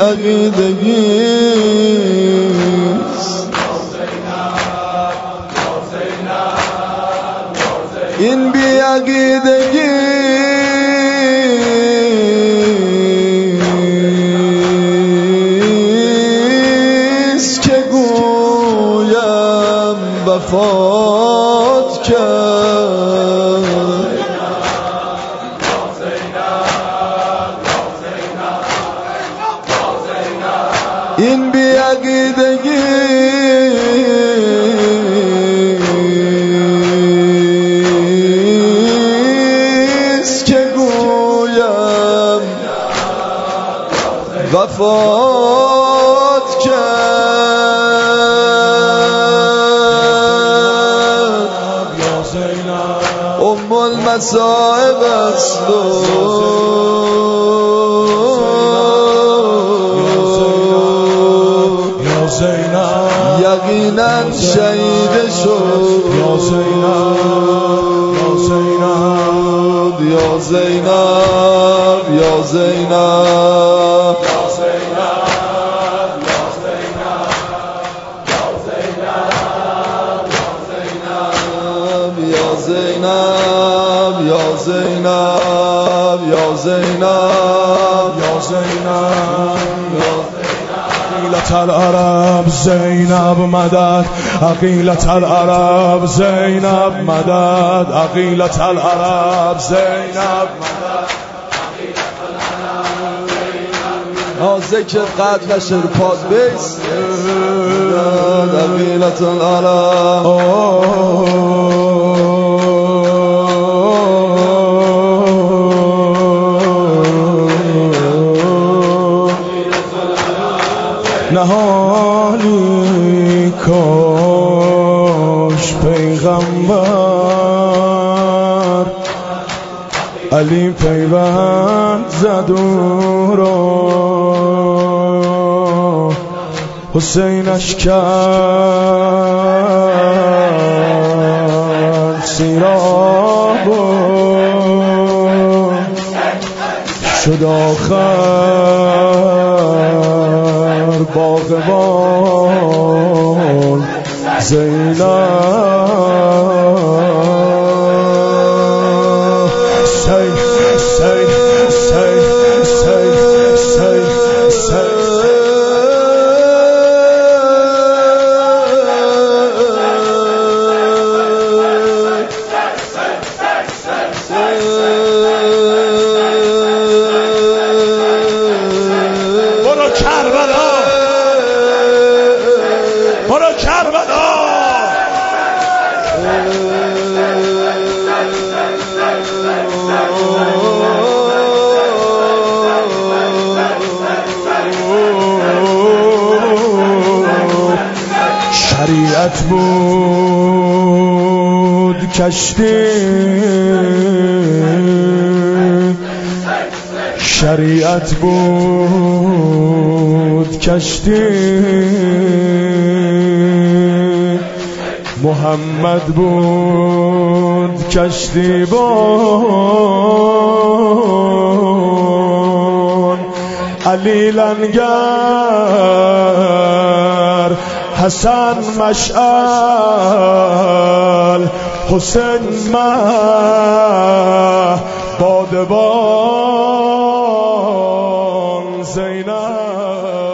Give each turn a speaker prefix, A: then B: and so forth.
A: عقیدگیست، این بی عقیدگیست که گویم وفات کرد. این بی عقیدگیست که گویم وفات کرد. ام المصائب است یقینا شهید شد. یا زینب یا زینب یا زینب یا زینب یا زینب یا زینب یا زینب عقیلة العرب زینب مدد، عقیلة العرب زینب مدد، عقیلة العرب زینب مدد. ذکر قدر نشر پاد بیس عقیلة العرب. نهانی کاش پیغمبر علی پیوند زد او را، حسینش کرد سیراب شد آخر باغبان زینب. برو کربلا. شریعت بود کشتی، شریعت بود کشتی، محمد بود کشتی بان، علی لنگر، حسن مشعل، حسین مه بادبان زینب.